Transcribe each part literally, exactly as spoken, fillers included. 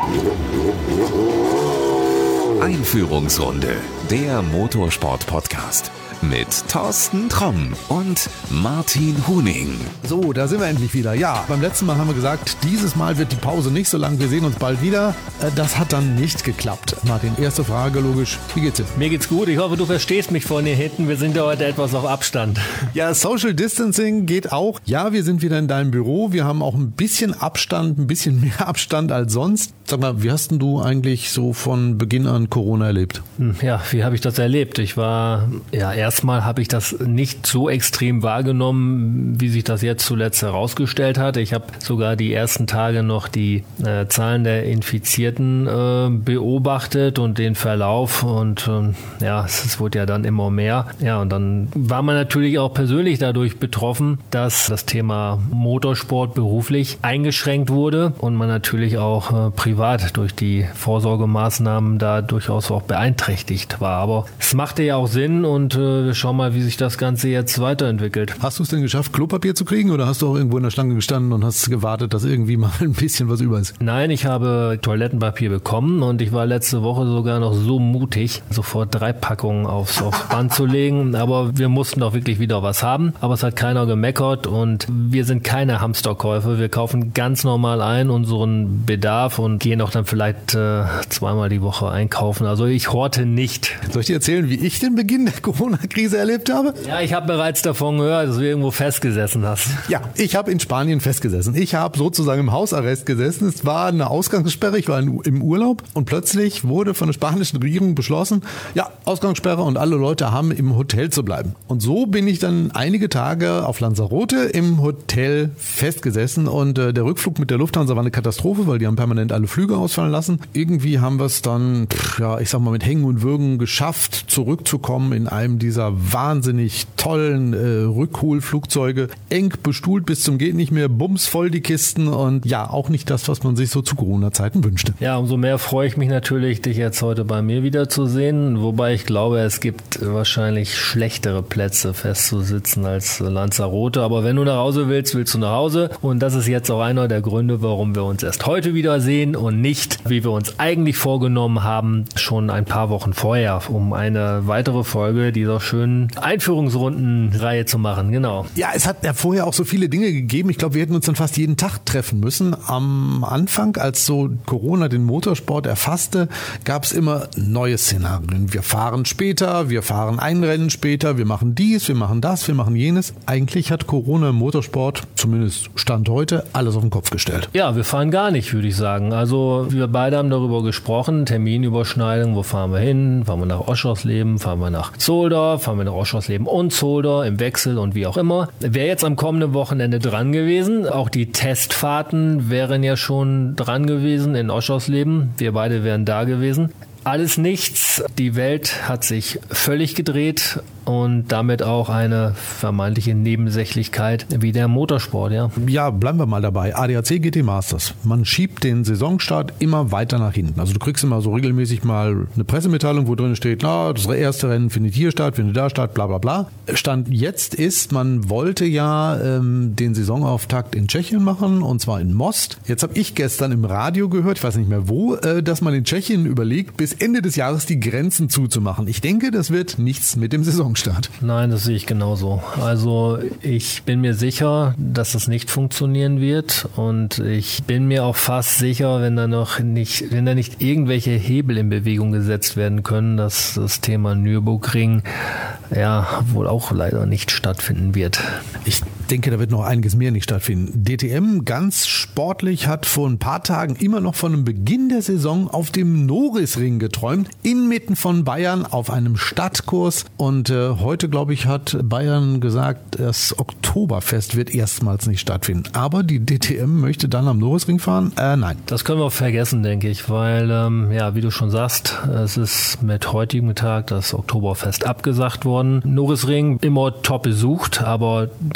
Einführungsrunde, der Motorsport-Podcast mit Thorsten Tromm und Martin Huning. So, da sind wir endlich wieder. Ja, beim letzten Mal haben wir gesagt, dieses Mal wird die Pause nicht so lang, wir sehen uns bald wieder. Das hat dann nicht geklappt. Martin, erste Frage, logisch, wie geht's dir? Mir geht's gut, ich hoffe, du verstehst mich von hier hinten. Wir sind ja heute etwas auf Abstand. Ja, Social Distancing geht auch. Ja, wir sind wieder in deinem Büro. Wir haben auch ein bisschen Abstand, ein bisschen mehr Abstand als sonst. Sag mal, wie hast denn du eigentlich so von Beginn an Corona erlebt? Ja, wie habe ich das erlebt? Ich war, ja, erstmal habe ich das nicht so extrem wahrgenommen, wie sich das jetzt zuletzt herausgestellt hat. Ich habe sogar die ersten Tage noch die äh, Zahlen der Infizierten äh, beobachtet und den Verlauf und äh, ja, es, es wurde ja dann immer mehr. Ja, und dann war man natürlich auch persönlich dadurch betroffen, dass das Thema Motorsport beruflich eingeschränkt wurde und man natürlich auch äh, privat durch die Vorsorgemaßnahmen da durchaus auch beeinträchtigt war. Aber es machte ja auch Sinn und äh, wir schauen mal, wie sich das Ganze jetzt weiterentwickelt. Hast du es denn geschafft, Klopapier zu kriegen oder hast du auch irgendwo in der Schlange gestanden und hast gewartet, dass irgendwie mal ein bisschen was über ist? Nein, ich habe Toilettenpapier bekommen und ich war letzte Woche sogar noch so mutig, sofort drei Packungen aufs, aufs Band zu legen. Aber wir mussten doch wirklich wieder was haben. Aber es hat keiner gemeckert und wir sind keine Hamsterkäufer. Wir kaufen ganz normal ein unseren Bedarf und gehen auch dann vielleicht äh, zweimal die Woche einkaufen. Also ich horte nicht. Soll ich dir erzählen, wie ich den Beginn der Corona-Krise erlebt habe? Ja, ich habe bereits davon gehört, dass du irgendwo festgesessen hast. Ja, ich habe in Spanien festgesessen. Ich habe sozusagen im Hausarrest gesessen. Es war eine Ausgangssperre. Ich war im Urlaub und plötzlich wurde von der spanischen Regierung beschlossen, ja, Ausgangssperre und alle Leute haben im Hotel zu bleiben. Und so bin ich dann einige Tage auf Lanzarote im Hotel festgesessen und äh, der Rückflug mit der Lufthansa war eine Katastrophe, weil die haben permanent alle Flüge ausfallen lassen. Irgendwie haben wir es dann, pff, ja, ich sag mal, mit Hängen und Würgen geschafft, zurückzukommen in einem dieser wahnsinnig tollen äh, Rückholflugzeuge. Eng bestuhlt bis zum geht nicht mehr, bumsvoll die Kisten und ja, auch nicht das, was man sich so zu Corona-Zeiten wünschte. Ja, umso mehr freue ich mich natürlich, dich jetzt heute bei mir wiederzusehen, wobei ich glaube, es gibt wahrscheinlich schlechtere Plätze festzusitzen als Lanzarote, aber wenn du nach Hause willst, willst du nach Hause und das ist jetzt auch einer der Gründe, warum wir uns erst heute wiedersehen und nicht, wie wir uns eigentlich vorgenommen haben, schon ein paar Wochen vorher, um eine weitere Folge dieser schönen Einführungsrundenreihe zu machen, genau. Ja, es hat ja vorher auch so viele Dinge gegeben. Ich glaube, wir hätten uns dann fast jeden Tag treffen müssen. Am Anfang, als so Corona den Motorsport erfasste, gab es immer neue Szenarien. Wir fahren später, wir fahren ein Rennen später, wir machen dies, wir machen das, wir machen jenes. Eigentlich hat Corona im Motorsport, zumindest Stand heute, alles auf den Kopf gestellt. Ja, wir fahren gar nicht, würde ich sagen. Also wir beide haben darüber gesprochen, Terminüberschneidung, wo fahren wir hin? Fahren wir nach Oschersleben, fahren wir nach Zolder, fahren wir nach Oschersleben und Zolder im Wechsel und wie auch immer. Wäre jetzt am kommenden Wochenende dran gewesen. Auch die Testfahrten wären ja schon dran gewesen in Oschersleben. Wir beide wären da gewesen. Alles nichts. Die Welt hat sich völlig gedreht und damit auch eine vermeintliche Nebensächlichkeit wie der Motorsport, ja. Ja, bleiben wir mal dabei. A D A C G T Masters. Man schiebt den Saisonstart immer weiter nach hinten. Also du kriegst immer so regelmäßig mal eine Pressemitteilung, wo drin steht, na, das erste Rennen findet hier statt, findet da statt, bla bla bla. Stand jetzt ist, man wollte ja ähm, den Saisonauftakt in Tschechien machen und zwar in Most. Jetzt habe ich gestern im Radio gehört, ich weiß nicht mehr wo, äh, dass man in Tschechien überlegt, bis Ende des Jahres die Grenzen zuzumachen. Ich denke, das wird nichts mit dem Saisonstart. Nein, das sehe ich genauso. Also ich bin mir sicher, dass das nicht funktionieren wird und ich bin mir auch fast sicher, wenn da noch nicht, wenn da nicht irgendwelche Hebel in Bewegung gesetzt werden können, dass das Thema Nürburgring ja wohl auch leider nicht stattfinden wird. Ich denke, da wird noch einiges mehr nicht stattfinden. D T M, ganz sportlich, hat vor ein paar Tagen immer noch von einem Beginn der Saison auf dem Norrisring geträumt, inmitten von Bayern auf einem Stadtkurs. Und äh, heute, glaube ich, hat Bayern gesagt, das Oktoberfest wird erstmals nicht stattfinden. Aber die D T M möchte dann am Norrisring fahren? Äh, nein. Das können wir vergessen, denke ich, weil, ähm, ja, wie du schon sagst, es ist mit heutigem Tag das Oktoberfest abgesagt worden. Norrisring immer top besucht, aber dennoch kein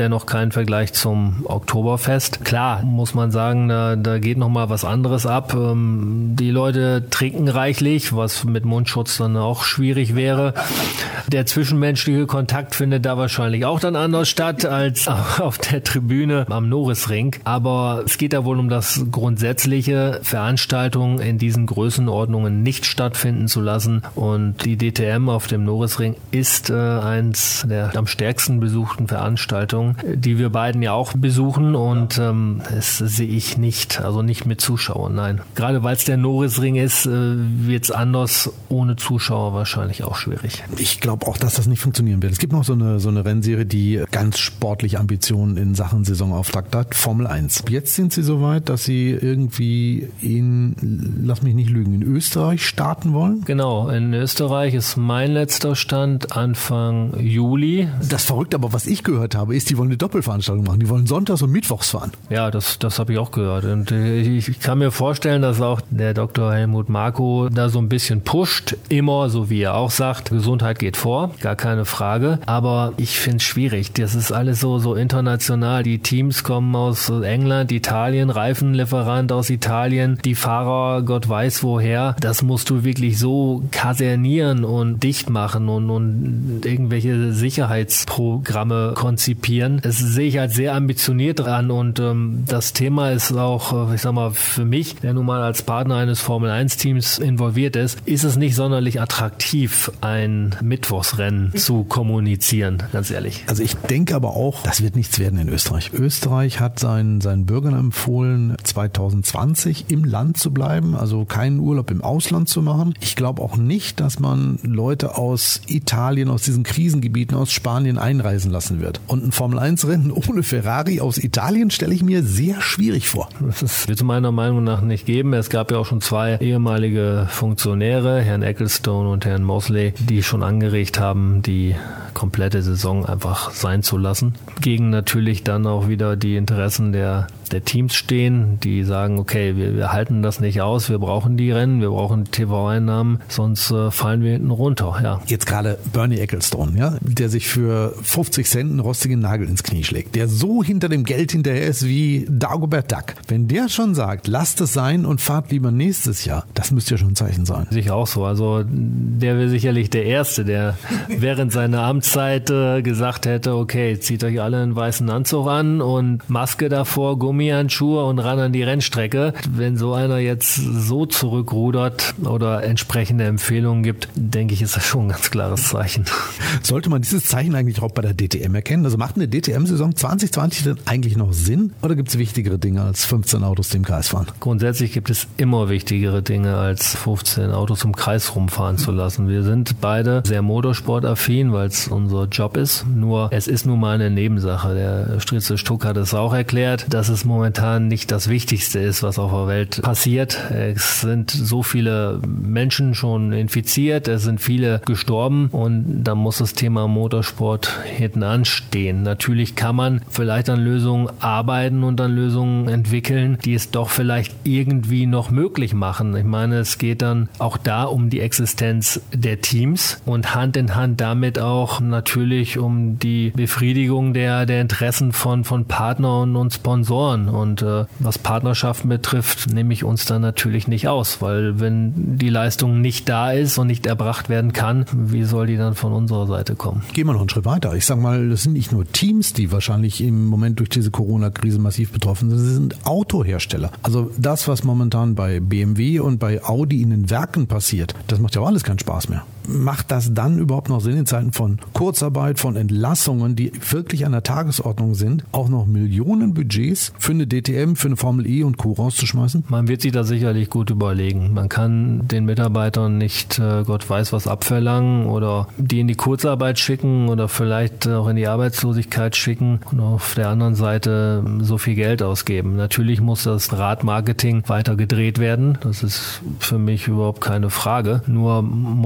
ein Vergleich zum Oktoberfest. Klar, muss man sagen, da, da geht nochmal was anderes ab. Die Leute trinken reichlich, was mit Mundschutz dann auch schwierig wäre. Der zwischenmenschliche Kontakt findet da wahrscheinlich auch dann anders statt als auf der Tribüne am Norisring. Aber es geht da wohl um das grundsätzliche, Veranstaltungen in diesen Größenordnungen nicht stattfinden zu lassen. Und die D T M auf dem Norisring ist äh, eins der am stärksten besuchten Veranstaltungen, die wir beiden ja auch besuchen. Und ähm, das sehe ich nicht, also nicht mit Zuschauern, nein. Gerade weil es der Norisring ist, äh, wird es anders ohne Zuschauer wahrscheinlich auch schwierig. Ich glaube auch, dass das nicht funktionieren wird. Es gibt noch so eine, so eine Rennserie, die ganz sportliche Ambitionen in Sachen Saisonauftakt hat, Formel eins. Jetzt sind sie so weit, dass sie irgendwie in, lass mich nicht lügen, in Österreich starten wollen? Genau, in Österreich ist mein letzter Stand Anfang Juli. Das Verrückte aber, was ich gehört habe, ist, die wollen eine Doppelveranstaltung machen. Die wollen sonntags und mittwochs fahren. Ja, das, das habe ich auch gehört. Und ich, ich kann mir vorstellen, dass auch der Doktor Helmut Marko da so ein bisschen pusht. Immer, so wie er auch sagt, Gesundheit geht vor, gar keine Frage. Aber ich finde es schwierig. Das ist alles so, so international. Die Teams kommen aus England, Italien, Reifenlieferant aus Italien, die Fahrer, Gott weiß woher. Das musst du wirklich so kasernieren und dicht machen und, und irgendwelche Sicherheitsprogramme konzipieren. Das sehe ich als sehr ambitioniert an und ähm, das Thema ist auch, ich sag mal, für mich, der nun mal als Partner eines Formel eins Teams involviert ist, ist es nicht sonderlich attraktiv, ein Mittwochsrennen zu kommunizieren, ganz ehrlich. Also ich denke aber auch, das wird nichts werden in Österreich. Österreich hat seinen, seinen Bürgern empfohlen, zwanzig zwanzig im Land zu bleiben, also keinen Urlaub im Ausland zu machen. Ich glaube auch nicht, dass man Leute aus Italien, aus diesen Krisengebieten, aus Spanien einreisen lassen wird. Und ein Formel eins Rennen ohne Ferrari aus Italien stelle ich mir sehr schwierig vor. Das wird es meiner Meinung nach nicht geben. Es gab ja auch schon zwei ehemalige Funktionäre, Herrn Ecclestone und Herrn Mosley, die schon angeregt haben, die komplette Saison einfach sein zu lassen. Gegen natürlich dann auch wieder die Interessen der, der Teams stehen, die sagen, okay, wir, wir halten das nicht aus, wir brauchen die Rennen, wir brauchen T V-Einnahmen, sonst äh, fallen wir hinten runter. Ja. Jetzt gerade Bernie Ecclestone, ja, der sich für fünfzig Cent einen rostigen Nagel ins Knie schlägt, der so hinter dem Geld hinterher ist wie Dagobert Duck. Wenn der schon sagt, lasst es sein und fahrt lieber nächstes Jahr, das müsste ja schon ein Zeichen sein. Sicher auch so. Also der wäre sicherlich der Erste, der während seiner Amtszeit äh, gesagt hätte, okay, zieht euch alle einen weißen Anzug an und Maske davor, Gummihandschuhe und ran an die Rennstrecke. Wenn so einer jetzt so zurückrudert oder entsprechende Empfehlungen gibt, denke ich, ist das schon ein ganz klares Zeichen. Sollte man dieses Zeichen eigentlich auch bei der D T M erkennen? Also macht eine D T M-Saison zwanzig zwanzig denn eigentlich noch Sinn oder gibt es wichtigere Dinge als fünfzehn Autos, die im Kreis fahren? Grundsätzlich gibt es immer wichtigere Dinge als fünfzehn Autos im Kreis rumfahren zu lassen. Wir sind beide sehr motorsportaffin, weil es unser Job ist. Nur es ist nun mal eine Nebensache. Der Strize Stuck hat es auch erklärt, dass es momentan nicht das Wichtigste ist, was auf der Welt passiert. Es sind so viele Menschen schon infiziert, es sind viele gestorben und da muss das Thema Motorsport hinten anstehen. Natürlich kann man vielleicht an Lösungen arbeiten und an Lösungen entwickeln, die es doch vielleicht irgendwie noch möglich machen. Ich meine, es geht dann auch da um die Existenz der Teams und Hand in Hand damit auch natürlich um die Befriedigung der, der Interessen von, von Partnern und Sponsoren. Und äh, was Partnerschaften betrifft, nehme ich uns dann natürlich nicht aus, weil wenn die Leistung nicht da ist und nicht erbracht werden kann, wie soll die dann von unserer Seite kommen? Gehen wir noch einen Schritt weiter. Ich sage mal, das sind nicht nur Teams, die wahrscheinlich im Moment durch diese Corona-Krise massiv betroffen sind, das sind Autohersteller. Also das, was momentan bei B M W und bei Audi in den Werken passiert, das macht ja auch alles keinen Spaß mehr. Macht das dann überhaupt noch Sinn in Zeiten von Kurzarbeit, von Entlassungen, die wirklich an der Tagesordnung sind, auch noch Millionen Budgets für eine D T M, für eine Formel E und Co. rauszuschmeißen? Man wird sich da sicherlich gut überlegen. Man kann den Mitarbeitern nicht äh, Gott weiß was abverlangen oder die in die Kurzarbeit schicken oder vielleicht auch in die Arbeitslosigkeit schicken und auf der anderen Seite so viel Geld ausgeben. Natürlich muss das Radmarketing weiter gedreht werden. Das ist für mich überhaupt keine Frage. Nur muss man noch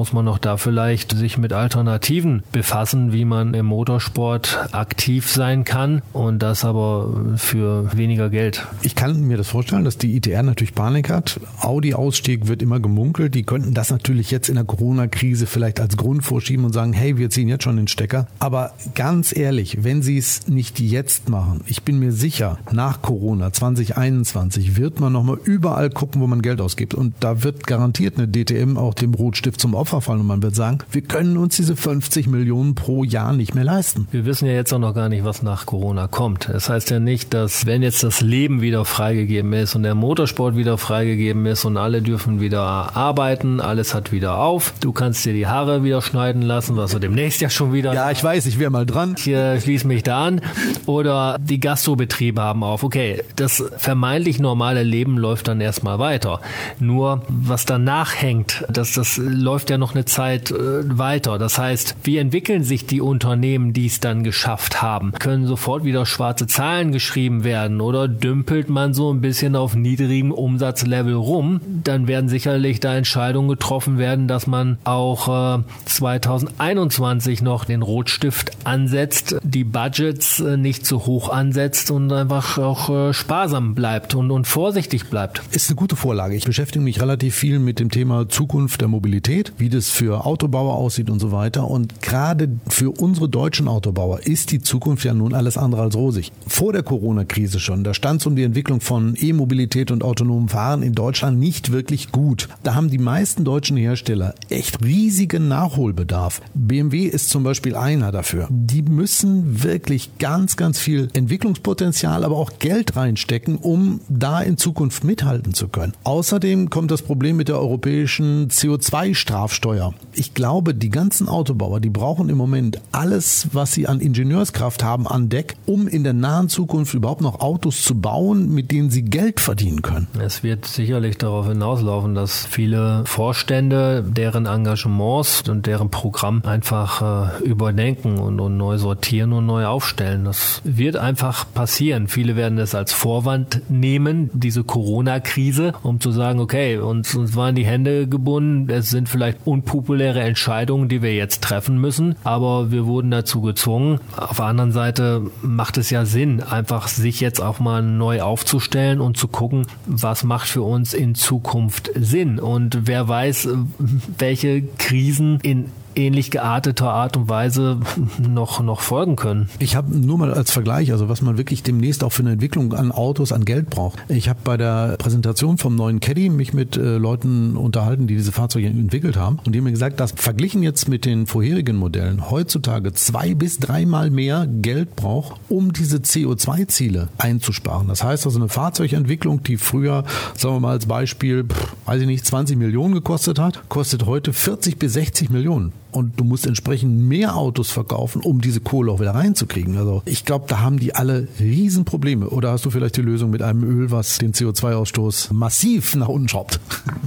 da vielleicht sich mit Alternativen befassen, wie man im Motorsport aktiv sein kann und das aber für weniger Geld. Ich kann mir das vorstellen, dass die I T R natürlich Panik hat. Audi-Ausstieg wird immer gemunkelt. Die könnten das natürlich jetzt in der Corona-Krise vielleicht als Grund vorschieben und sagen, hey, wir ziehen jetzt schon den Stecker. Aber ganz ehrlich, wenn sie es nicht jetzt machen, ich bin mir sicher, nach Corona zwanzig einundzwanzig wird man nochmal überall gucken, wo man Geld ausgibt. Und da wird garantiert eine D T M auch dem Rotstift zum Opfer fallen und man wird sagen, wir können uns diese fünfzig Millionen pro Jahr nicht mehr leisten. Wir wissen ja jetzt auch noch gar nicht, was nach Corona kommt. Das heißt ja nicht, dass wenn jetzt das Leben wieder freigegeben ist und der Motorsport wieder freigegeben ist und alle dürfen wieder arbeiten, alles hat wieder auf, du kannst dir die Haare wieder schneiden lassen, was du demnächst ja schon wieder... Ja, ich weiß, ich wäre mal dran. Ich äh, schließe mich da an. Oder die Gastrobetriebe haben auf. Okay, das vermeintlich normale Leben läuft dann erstmal weiter. Nur, was danach hängt, das, das läuft ja noch eine Zeit äh, weiter. Das heißt, wie entwickeln sich die Unternehmen, die es dann geschafft haben? Können sofort wieder schwarze Zahlen geschrieben werden oder dümpelt man so ein bisschen auf niedrigem Umsatzlevel rum? Dann werden sicherlich da Entscheidungen getroffen werden, dass man auch äh, zwanzig einundzwanzig noch den Rotstift ansetzt, die Budgets äh, nicht zu hoch ansetzt und einfach auch äh, sparsam bleibt und, und vorsichtig bleibt. Ist eine gute Vorlage. Ich beschäftige mich relativ viel mit dem Thema Zukunft der Mobilität, wie das für Autobauer aussieht und so weiter. Und gerade für unsere deutschen Autobauer ist die Zukunft ja nun alles andere als rosig. Vor der Corona-Krise schon, da stand es um die Entwicklung von E-Mobilität und autonomem Fahren in Deutschland nicht wirklich gut. Da haben die meisten deutschen Hersteller echt riesigen Nachholbedarf. B M W ist zum Beispiel einer dafür. Die müssen wirklich ganz, ganz viel Entwicklungspotenzial, aber auch Geld reinstecken, um da in Zukunft mithalten zu können. Außerdem kommt das Problem mit der europäischen C O zwei Strafsteuer. Ich glaube, die ganzen Autobauer, die brauchen im Moment alles, was sie an Ingenieurskraft haben, an Deck, um in der nahen Zukunft überhaupt noch Autos zu bauen, mit denen sie Geld verdienen können. Es wird sicherlich darauf hinauslaufen, dass viele Vorstände deren Engagements und deren Programm einfach äh, überdenken und, und neu sortieren und neu aufstellen. Das wird einfach passieren. Viele werden es als Vorwand nehmen, diese Corona-Krise, um zu sagen, okay, uns, uns waren die Hände gebunden, es sind vielleicht unpopuläre Entscheidungen, die wir jetzt treffen müssen, aber wir wurden dazu gezwungen. Auf der anderen Seite macht es ja Sinn, einfach sich jetzt auch mal neu aufzustellen und zu gucken, was macht für uns in Zukunft Sinn und wer weiß, welche Krisen in ähnlich gearteter Art und Weise noch, noch folgen können. Ich habe nur mal als Vergleich, also was man wirklich demnächst auch für eine Entwicklung an Autos, an Geld braucht. Ich habe bei der Präsentation vom neuen Caddy mich mit äh, Leuten unterhalten, die diese Fahrzeuge entwickelt haben und die haben mir gesagt, dass verglichen jetzt mit den vorherigen Modellen heutzutage zwei bis dreimal mehr Geld braucht, um diese C O zwei Ziele einzusparen. Das heißt also eine Fahrzeugentwicklung, die früher, sagen wir mal als Beispiel, pff, weiß ich nicht, zwanzig Millionen gekostet hat, kostet heute vierzig bis sechzig Millionen. Und du musst entsprechend mehr Autos verkaufen, um diese Kohle auch wieder reinzukriegen. Also ich glaube, da haben die alle Riesenprobleme. Oder hast du vielleicht die Lösung mit einem Öl, was den C O zwei Ausstoß massiv nach unten schraubt?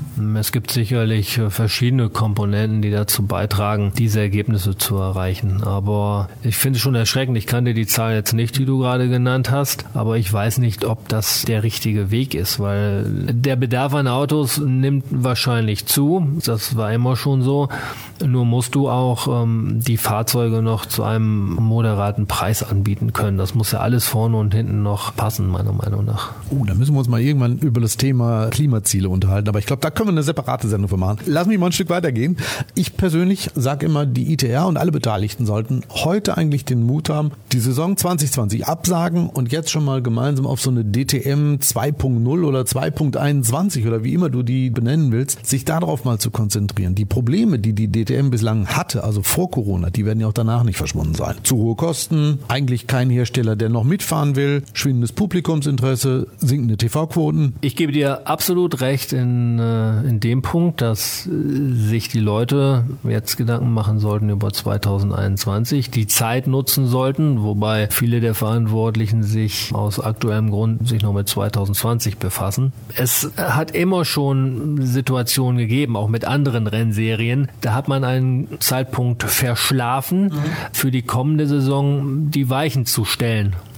Es gibt sicherlich verschiedene Komponenten, die dazu beitragen, diese Ergebnisse zu erreichen. Aber ich finde es schon erschreckend. Ich kannte die Zahl jetzt nicht, die du gerade genannt hast. Aber ich weiß nicht, ob das der richtige Weg ist, weil der Bedarf an Autos nimmt wahrscheinlich zu. Das war immer schon so. Nur musst du auch ähm, die Fahrzeuge noch zu einem moderaten Preis anbieten können. Das muss ja alles vorne und hinten noch passen, meiner Meinung nach. Oh, da müssen wir uns mal irgendwann über das Thema Klimaziele unterhalten. Aber ich glaube, da können wir eine separate Sendung für machen. Lass mich mal ein Stück weitergehen. Ich persönlich sage immer, die I T R und alle Beteiligten sollten heute eigentlich den Mut haben, die Saison zwanzig zwanzig absagen und jetzt schon mal gemeinsam auf so eine D T M zwei Punkt null oder zwei Punkt einundzwanzig oder wie immer du die benennen willst, sich darauf mal zu konzentrieren. Die Probleme, die die D T M bislang hatte, also vor Corona, die werden ja auch danach nicht verschwunden sein. Zu hohe Kosten, eigentlich kein Hersteller, der noch mitfahren will, schwindendes Publikumsinteresse, sinkende T V-Quoten. Ich gebe dir absolut recht in, in dem Punkt, dass sich die Leute jetzt Gedanken machen sollten über zwanzig einundzwanzig, die Zeit nutzen sollten, wobei viele der Verantwortlichen sich aus aktuellem Grund sich noch mit zwanzig zwanzig befassen. Es hat immer schon Situationen gegeben, auch mit anderen Rennserien, da hat man einen Zeitpunkt verschlafen, mhm. für die kommende Saison die Weichen zu stellen.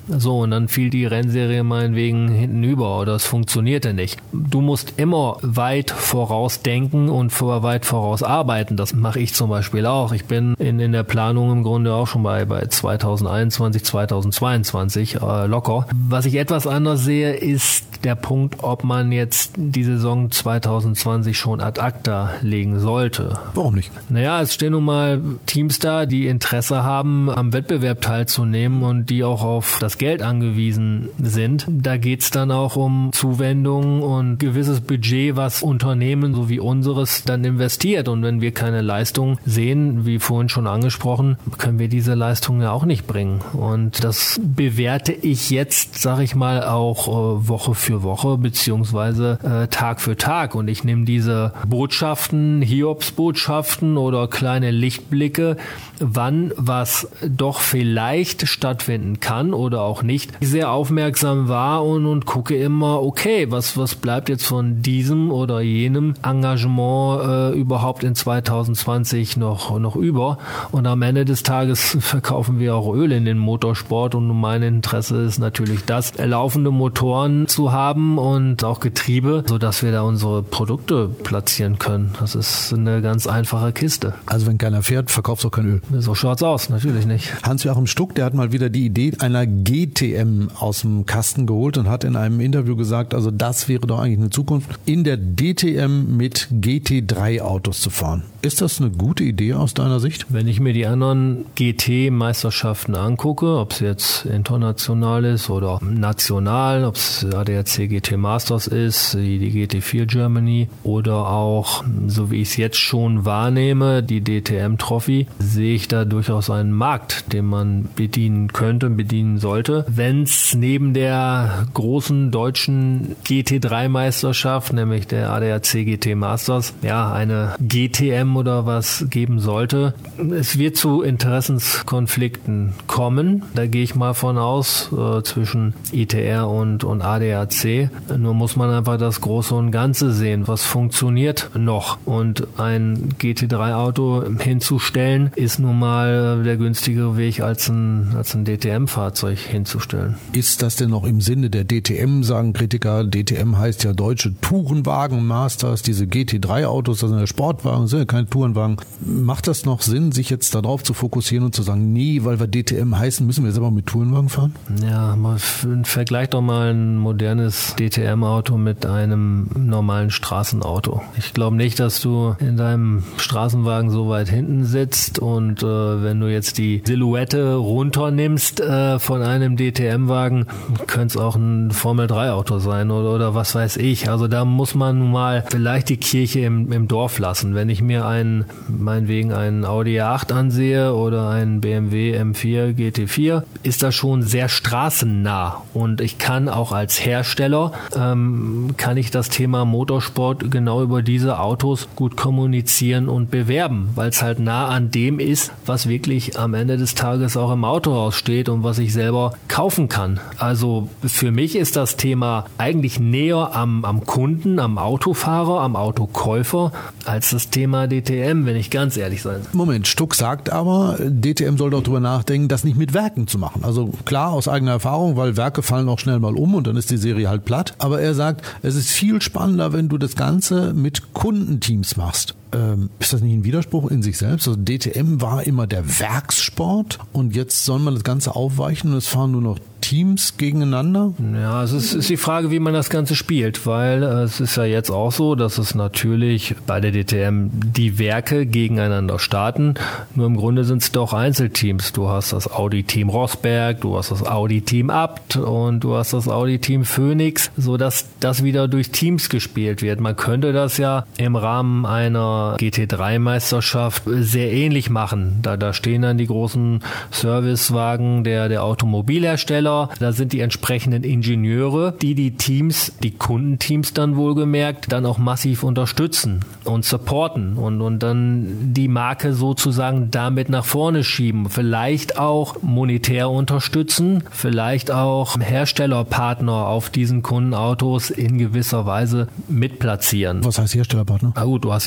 So, und dann fiel die Rennserie meinetwegen hinten über oder es funktionierte nicht. Du musst immer weit vorausdenken und vor weit voraus arbeiten. Das mache ich zum Beispiel auch. Ich bin in, in der Planung im Grunde auch schon bei, bei zwanzig einundzwanzig, zwanzig zweiundzwanzig äh, locker. Was ich etwas anders sehe, ist der Punkt, ob man jetzt die Saison zwanzig zwanzig schon ad acta legen sollte. Warum nicht? Naja, es stehen nun mal Teams da, die Interesse haben, am Wettbewerb teilzunehmen und die auch auf das Geld angewiesen sind. Da geht's dann auch um Zuwendungen und gewisses Budget, was Unternehmen so wie unseres dann investiert. Und wenn wir keine Leistung sehen, wie vorhin schon angesprochen, können wir diese Leistung ja auch nicht bringen. Und das bewerte ich jetzt, sag ich mal, auch äh, Woche für Woche beziehungsweise äh, Tag für Tag. Und ich nehme diese Botschaften, Hiobsbotschaften oder kleine Lichtblicke, wann was doch vielleicht stattfinden kann oder auch nicht, sehr aufmerksam wahr und, und gucke immer, okay, was, was bleibt jetzt von diesem oder jenem Engagement äh, überhaupt in zwanzig zwanzig noch, noch über. Und am Ende des Tages verkaufen wir auch Öl in den Motorsport und mein Interesse ist natürlich das, laufende Motoren zu haben und auch Getriebe, sodass wir da unsere Produkte platzieren können. Das ist eine ganz einfache Kiste. Also wenn keiner fährt, verkaufst du auch kein Öl. So schaut's aus, natürlich nicht. Hans-Joachim Stuck, der hat mal wieder die Idee einer G T M aus dem Kasten geholt und hat in einem Interview gesagt, also das wäre doch eigentlich eine Zukunft, in der D T M mit G T drei Autos zu fahren. Ist das eine gute Idee aus deiner Sicht? Wenn ich mir die anderen G T-Meisterschaften angucke, ob es jetzt international ist oder national, ob es A D A C G T Masters ist, die G T vier Germany oder auch, so wie ich es jetzt schon wahrnehme, die D T M Trophy, sehe ich da durchaus einen Markt, den man bedienen könnte, bedienen sollte. Wenn es neben der großen deutschen G T drei Meisterschaft, nämlich der A D A C G T Masters, ja, eine G T M oder was geben sollte. Es wird zu Interessenskonflikten kommen. Da gehe ich mal von aus, äh, zwischen I T R und, und A D A C. Nur muss man einfach das Große und Ganze sehen. Was funktioniert noch? Und ein G T drei Auto hinzustellen, ist nun mal der günstigere Weg, als ein, als ein D T M-Fahrzeug hinzustellen. Ist das denn noch im Sinne der D T M, sagen Kritiker? D T M heißt ja Deutsche Tourenwagen Masters. Diese G T drei Autos, das sind ja Sportwagen, sind ja keine Tourenwagen. Macht das noch Sinn, sich jetzt darauf zu fokussieren und zu sagen, nee, weil wir D T M heißen, müssen wir jetzt aber mit Tourenwagen fahren? Ja, mal vergleich doch mal ein modernes D T M-Auto mit einem normalen Straßenauto. Ich glaube nicht, dass du in deinem Straßenwagen so weit hinten sitzt und äh, wenn du jetzt die Silhouette runternimmst äh, von einem D T M-Wagen, könnte es auch ein Formel drei Auto sein oder, oder was weiß ich. Also da muss man nun mal vielleicht die Kirche im, im Dorf lassen. Wenn ich mir einen, meinetwegen einen Audi A acht ansehe oder einen B M W M vier G T vier, ist das schon sehr straßennah und ich kann auch als Hersteller, ähm, kann ich das Thema Motorsport genau über diese Autos gut kommunizieren und bewerben, weil es halt nah an dem ist, was wirklich am Ende des Tages auch im Autohaus steht und was ich selber kaufen kann. Also für mich ist das Thema eigentlich näher am, am Kunden, am Autofahrer, am Autokäufer, als das Thema D T M, wenn ich ganz ehrlich sein soll. Moment, Stuck sagt aber, D T M soll doch drüber nachdenken, das nicht mit Werken zu machen. Also klar, aus eigener Erfahrung, weil Werke fallen auch schnell mal um und dann ist die Serie halt platt. Aber er sagt, es ist viel spannender, wenn du das Ganze mit Kundenteams machst. Ähm, ist das nicht ein Widerspruch in sich selbst? Also D T M war immer der Werkssport und jetzt soll man das Ganze aufweichen und es fahren nur noch Teams gegeneinander? Ja, es ist, ist die Frage, wie man das Ganze spielt, weil äh, es ist ja jetzt auch so, dass es natürlich bei der D T M die Werke gegeneinander starten, nur im Grunde sind es doch Einzelteams. Du hast das Audi-Team Rosberg, du hast das Audi-Team Abt und du hast das Audi-Team Phoenix, sodass das wieder durch Teams gespielt wird. Man könnte das ja im Rahmen einer G T drei Meisterschaft sehr ähnlich machen. Da, da stehen dann die großen Servicewagen der, der Automobilhersteller. Da sind die entsprechenden Ingenieure, die die Teams, die Kundenteams dann wohlgemerkt, dann auch massiv unterstützen und supporten und, und dann die Marke sozusagen damit nach vorne schieben. Vielleicht auch monetär unterstützen, vielleicht auch Herstellerpartner auf diesen Kundenautos in gewisser Weise mitplatzieren. Was heißt Herstellerpartner? Na gut, du hast jetzt ja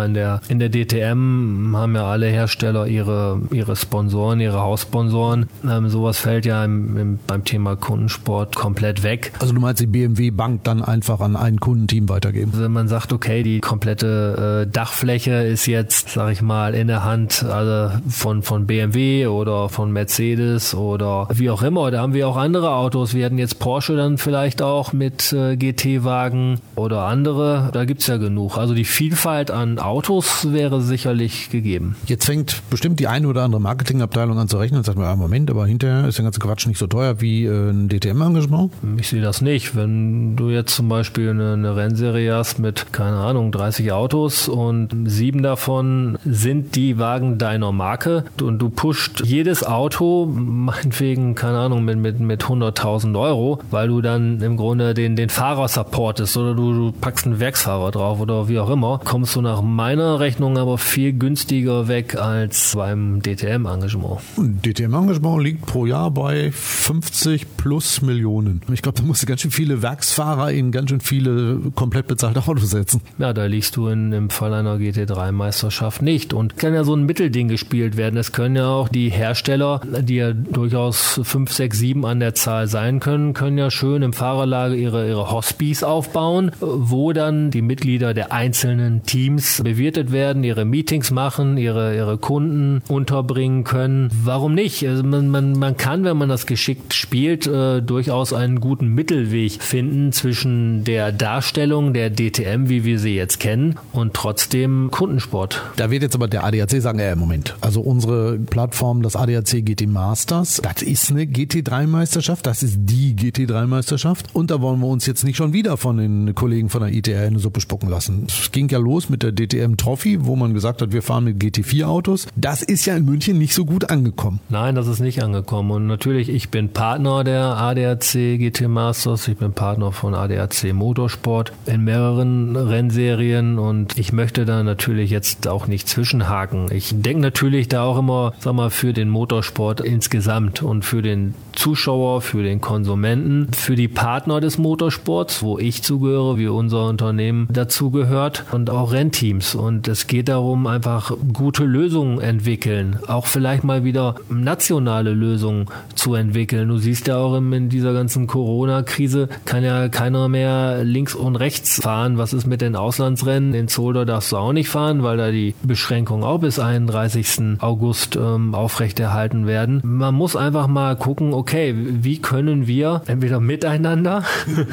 mal, in der, in der D T M haben ja alle Hersteller ihre, ihre Sponsoren, ihre Haussponsoren. Ähm, sowas fällt ja im, im, beim Thema Kundensport komplett weg. Also du meinst, die B M W-Bank dann einfach an ein Kundenteam weitergeben? Also man sagt, okay, die komplette äh, Dachfläche ist jetzt, sag ich mal, in der Hand also von, von B M W oder von Mercedes oder wie auch immer. Da haben wir auch andere Autos. Wir hatten jetzt Porsche dann vielleicht auch mit äh, G T-Wagen oder andere. Da gibt's ja genug. Also die Vielfalt an Autos wäre sicherlich gegeben. Jetzt fängt bestimmt die eine oder andere Marketingabteilung an zu rechnen und sagt mir, ah, Moment, aber hinterher ist der ganze Quatsch nicht so teuer wie äh, ein D T M-Engagement? Ich sehe das nicht. Wenn du jetzt zum Beispiel eine, eine Rennserie hast mit, keine Ahnung, dreißig Autos und sieben davon sind die Wagen deiner Marke und du pusht jedes Auto, meinetwegen, keine Ahnung, mit, mit, mit hunderttausend Euro, weil du dann im Grunde den, den Fahrer supportest oder du, du packst einen Werksfahrer drauf oder wie auch immer, kommst du nach meiner Rechnung aber viel günstiger weg als beim D T M-Engagement. D T M-Engagement liegt pro Jahr bei fünfzig plus Millionen. Ich glaube, da musst du ganz schön viele Werksfahrer in ganz schön viele komplett bezahlte Autos setzen. Ja, da liegst du in, im Fall einer G T drei Meisterschaft nicht. Und kann ja so ein Mittelding gespielt werden. Es können ja auch die Hersteller, die ja durchaus fünf, sechs, sieben an der Zahl sein können, können ja schön im Fahrerlager ihre, ihre Hospice aufbauen, wo dann die Mitglieder der einzelnen Teams bewirtet werden, ihre Meetings machen, ihre, ihre Kunden unterbringen können. Warum nicht? Also man, man, man kann, wenn man das geschickt spielt, äh, durchaus einen guten Mittelweg finden zwischen der Darstellung der D T M, wie wir sie jetzt kennen, und trotzdem Kundensport. Da wird jetzt aber der A D A C sagen, äh, Moment, also unsere Plattform, das A D A C G T Masters, das ist eine G T drei Meisterschaft, das ist die G T drei Meisterschaft und da wollen wir uns jetzt nicht schon wieder von den Kollegen von der I T R in eine Suppe spucken lassen. Es ging ja los mit der D T M Trophy, wo man gesagt hat, wir fahren mit G T vier Autos. Das ist ja in München nicht so gut angekommen. Nein, das ist nicht angekommen und natürlich, ich bin Partner der A D A C G T Masters, ich bin Partner von A D A C Motorsport in mehreren Rennserien und ich möchte da natürlich jetzt auch nicht zwischenhaken. Ich denke natürlich da auch immer, sag mal, für den Motorsport insgesamt und für den Zuschauer, für den Konsumenten, für die Partner des Motorsports, wo ich zugehöre, wie unser Unternehmen dazugehört und auch Rennteams. Und es geht darum, einfach gute Lösungen entwickeln, auch vielleicht mal wieder nationale Lösungen zu entwickeln. Du siehst ja auch in dieser ganzen Corona-Krise kann ja keiner mehr links und rechts fahren. Was ist mit den Auslandsrennen? In Zolder darfst du auch nicht fahren, weil da die Beschränkungen auch bis einunddreißigsten August ähm, aufrechterhalten werden. Man muss einfach mal gucken, okay, wie können wir entweder miteinander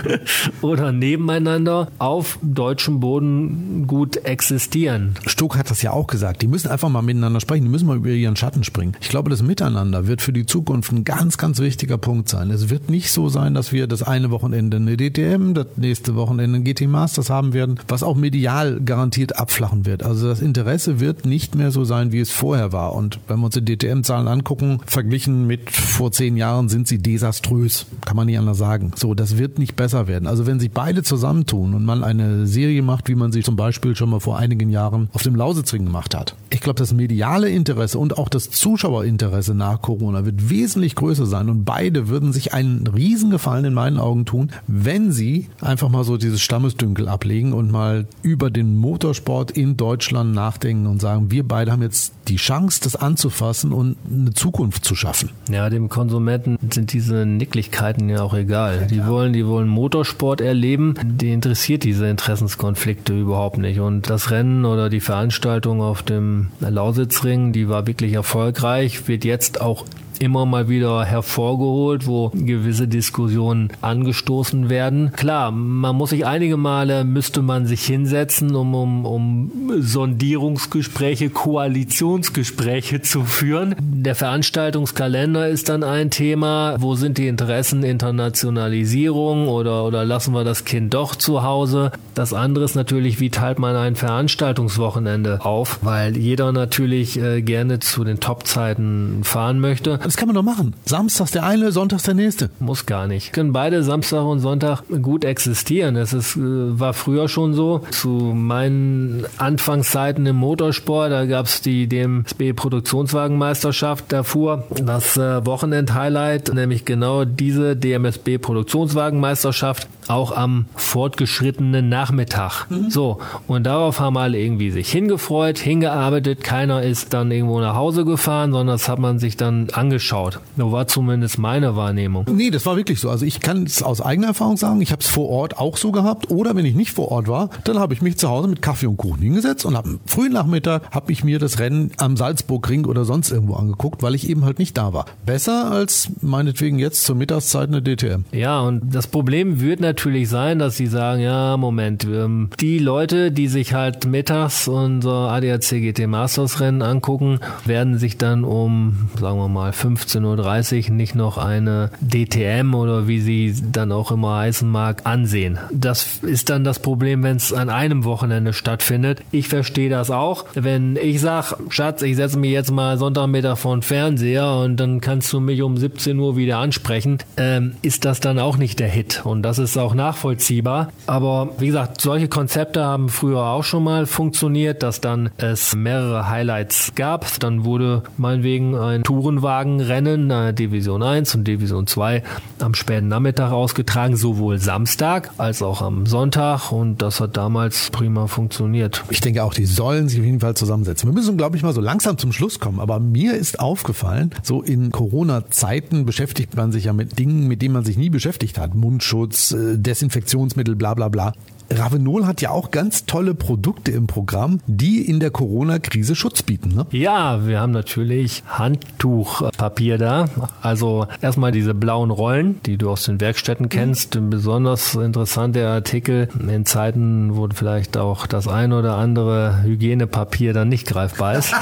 oder nebeneinander auf deutschem Boden gut existieren. Stuck hat das ja auch gesagt. Die müssen einfach mal miteinander sprechen. Die müssen mal über ihren Schatten springen. Ich glaube, das Miteinander wird für die Zukunft ein ganz, ganz wichtiger Punkt sein. Es wird nicht so sein, dass wir das eine Wochenende eine D T M, das nächste Wochenende ein G T Masters haben werden, was auch medial garantiert abflachen wird. Also das Interesse wird nicht mehr so sein, wie es vorher war. Und wenn wir uns die D T M-Zahlen angucken, verglichen mit vor zehn Jahren sind sie desaströs. Kann man nicht anders sagen. So, das wird nicht besser werden. Also wenn sich beide zusammentun und man eine Serie macht, wie man sie zum Beispiel schon mal vor einigen Jahren auf dem Lausitzring gemacht hat. Ich glaube, das mediale Interesse und auch das Zuschauerinteresse nach Corona wird wesentlich größer sein und beide würden sich einen Riesengefallen in meinen Augen tun, wenn sie einfach mal so dieses Stammesdünkel ablegen und mal über den Motorsport in Deutschland nachdenken und sagen, wir beide haben jetzt die Chance, das anzufassen und eine Zukunft zu schaffen. Ja, dem Konsumenten sind diese Nicklichkeiten ja auch egal. Die wollen, die wollen Motorsport erleben. Die interessiert diese Interessenskonflikte überhaupt nicht. Und das Rennen oder die Veranstaltung auf dem Lausitzring, die war wirklich erfolgreich, wird jetzt auch immer mal wieder hervorgeholt, wo gewisse Diskussionen angestoßen werden. Klar, man muss sich einige Male, müsste man sich hinsetzen, um, um, um Sondierungsgespräche, Koalitionsgespräche zu führen. Der Veranstaltungskalender ist dann ein Thema. Wo sind die Interessen? Internationalisierung oder, oder lassen wir das Kind doch zu Hause? Das andere ist natürlich, wie teilt man ein Veranstaltungswochenende auf? Weil jeder natürlich äh, gerne zu den Topzeiten fahren möchte. das kann man doch machen. Samstags der eine, sonntags der nächste. Muss gar nicht. Können beide Samstag und Sonntag gut existieren. Das ist, war früher schon so. Zu meinen Anfangszeiten im Motorsport, da gab es die D M S B-Produktionswagenmeisterschaft, da fuhr das äh, Wochenend-Highlight, nämlich genau diese D M S B-Produktionswagenmeisterschaft, auch am fortgeschrittenen Nachmittag. Mhm. So, und darauf haben alle irgendwie sich hingefreut, hingearbeitet. Keiner ist dann irgendwo nach Hause gefahren, sondern das hat man sich dann angeschaut. So war zumindest meine Wahrnehmung. Nee, das war wirklich so. Also ich kann es aus eigener Erfahrung sagen, ich habe es vor Ort auch so gehabt. Oder wenn ich nicht vor Ort war, dann habe ich mich zu Hause mit Kaffee und Kuchen hingesetzt und am frühen Nachmittag habe ich mir das Rennen am Salzburgring oder sonst irgendwo angeguckt, weil ich eben halt nicht da war. Besser als meinetwegen jetzt zur Mittagszeit eine D T M. Ja, und das Problem wird natürlich sein, dass sie sagen, ja, Moment, die Leute, die sich halt mittags unser A D A C G T Masters Rennen angucken, werden sich dann um, sagen wir mal, fünfzehn Uhr dreißig nicht noch eine D T M oder wie sie dann auch immer heißen mag, ansehen. Das ist dann das Problem, wenn es an einem Wochenende stattfindet. Ich verstehe das auch. Wenn ich sage, Schatz, ich setze mich jetzt mal Sonntagmittag vor den Fernseher und dann kannst du mich um siebzehn Uhr wieder ansprechen, ähm, ist das dann auch nicht der Hit. Und das ist auch nachvollziehbar. Aber wie gesagt, solche Konzepte haben früher auch schon mal funktioniert, dass dann es mehrere Highlights gab. Dann wurde meinetwegen ein Tourenwagenrennen, äh, Division eins und Division zwei am späten Nachmittag ausgetragen, sowohl Samstag als auch am Sonntag, und das hat damals prima funktioniert. Ich denke auch, die sollen sich auf jeden Fall zusammensetzen. Wir müssen, glaube ich, mal so langsam zum Schluss kommen, aber mir ist aufgefallen, so in Corona-Zeiten beschäftigt man sich ja mit Dingen, mit denen man sich nie beschäftigt hat. Mundschutz, Desinfektionsmittel, bla bla bla. Ravenol hat ja auch ganz tolle Produkte im Programm, die in der Corona-Krise Schutz bieten, ne? Ja, wir haben natürlich Handtuchpapier da. Also erstmal diese blauen Rollen, die du aus den Werkstätten kennst. Ein besonders interessanter Artikel in Zeiten, wo vielleicht auch das ein oder andere Hygienepapier dann nicht greifbar ist.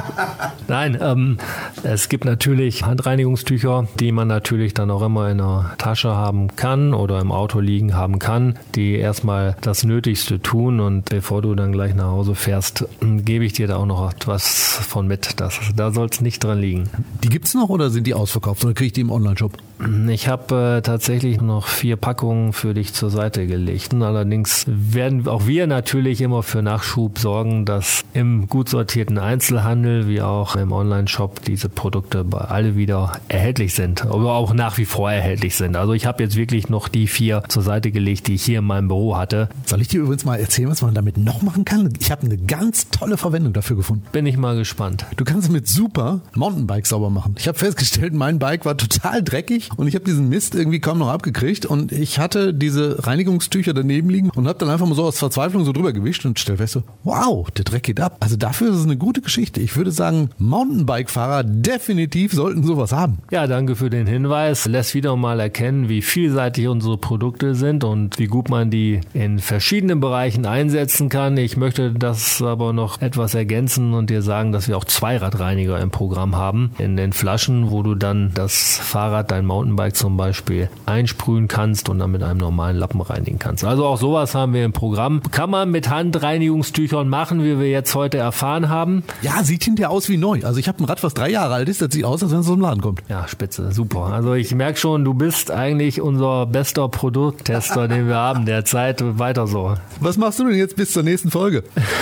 Nein, ähm, es gibt natürlich Handreinigungstücher, die man natürlich dann auch immer in der Tasche haben kann oder im Auto liegen haben kann, die erstmal das Nötigste tun, und bevor du dann gleich nach Hause fährst, gebe ich dir da auch noch etwas von mit. Das, da soll es nicht dran liegen. Die gibt's noch oder sind die ausverkauft oder kriege ich die im Online-Shop? Ich habe äh, tatsächlich noch vier Packungen für dich zur Seite gelegt. Allerdings werden auch wir natürlich immer für Nachschub sorgen, dass im gut sortierten Einzelhandel wie auch im Online-Shop diese Produkte alle wieder erhältlich sind, aber auch nach wie vor erhältlich sind. Also ich habe jetzt wirklich noch die vier zur Seite gelegt, die ich hier in meinem Büro hatte. Soll ich dir übrigens mal erzählen, was man damit noch machen kann? Ich habe eine ganz tolle Verwendung dafür gefunden. Bin ich mal gespannt. Du kannst mit super Mountainbike sauber machen. Ich habe festgestellt, mein Bike war total dreckig und ich habe diesen Mist irgendwie kaum noch abgekriegt, und ich hatte diese Reinigungstücher daneben liegen und habe dann einfach mal so aus Verzweiflung so drüber gewischt und stell fest so, wow, der Dreck geht ab. Also dafür ist es eine gute Geschichte. Ich würde sagen, Mountainbike-Fahrer definitiv sollten sowas haben. Ja, danke für den Hinweis. Lässt wieder mal erkennen, wie vielseitig unsere Produkte sind und wie gut man die in verschiedenen Bereichen einsetzen kann. Ich möchte das aber noch etwas ergänzen und dir sagen, dass wir auch Zweiradreiniger im Programm haben. In den Flaschen, wo du dann das Fahrrad, dein Mountainbike zum Beispiel einsprühen kannst und dann mit einem normalen Lappen reinigen kannst. Also auch sowas haben wir im Programm. Kann man mit Handreinigungstüchern machen, wie wir jetzt heute erfahren haben. Ja, sieht hinterher aus wie neu. Also ich habe ein Rad, was drei Jahre alt ist, das sieht aus, als wenn es aus dem Laden kommt. Ja, spitze, super. Also ich merke schon, du bist eigentlich unser bester Produkttester, den wir haben derzeit. Weiter so. Was machst du denn jetzt bis zur nächsten Folge?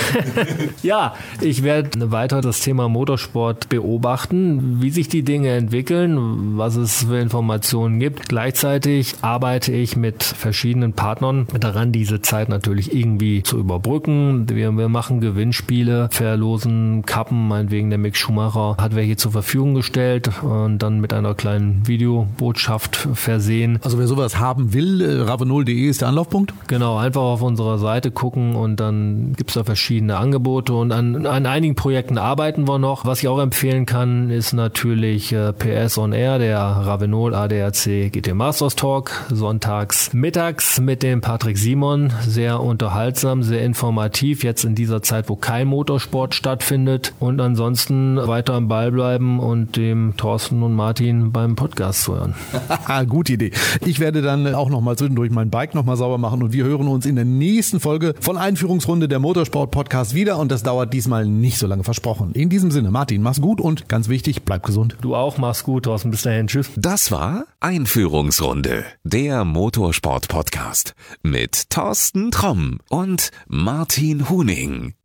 Ja, ich werde weiter das Thema Motorsport beobachten, wie sich die Dinge entwickeln, was es für Informationen gibt. Gleichzeitig arbeite ich mit verschiedenen Partnern daran, diese Zeit natürlich irgendwie zu überbrücken. Wir, wir machen Gewinnspiele, verlosen Kappen, meinetwegen der Mick Schumacher hat welche zur Verfügung gestellt und dann mit einer kleinen Videobotschaft versehen. Also wer sowas haben will, ravenol punkt de ist der Anlaufpunkt? Genau, einfach auf unserer Seite gucken und dann gibt es da verschiedene Angebote, und an, an einigen Projekten arbeiten wir noch. Was ich auch empfehlen kann, ist natürlich äh, P S on Air, der Ravenol A D A C G T Masters Talk, sonntags mittags mit dem Patrick Simon. Sehr unterhaltsam, sehr informativ, jetzt in dieser Zeit, wo kein Motorsport stattfindet, und ansonsten weiter am Ball bleiben und dem Thorsten und Martin beim Podcast zu hören. Gute Idee. Ich werde dann auch noch mal zwischendurch mein Bike noch mal sauber machen, und wir hören uns uns in der nächsten Folge von Einführungsrunde der Motorsport-Podcast wieder und das dauert diesmal nicht so lange, versprochen. In diesem Sinne, Martin, mach's gut und ganz wichtig, bleib gesund. Du auch, mach's gut, Thorsten, bis dahin, tschüss. Das war Einführungsrunde, der Motorsport-Podcast mit Thorsten Tromm und Martin Huning.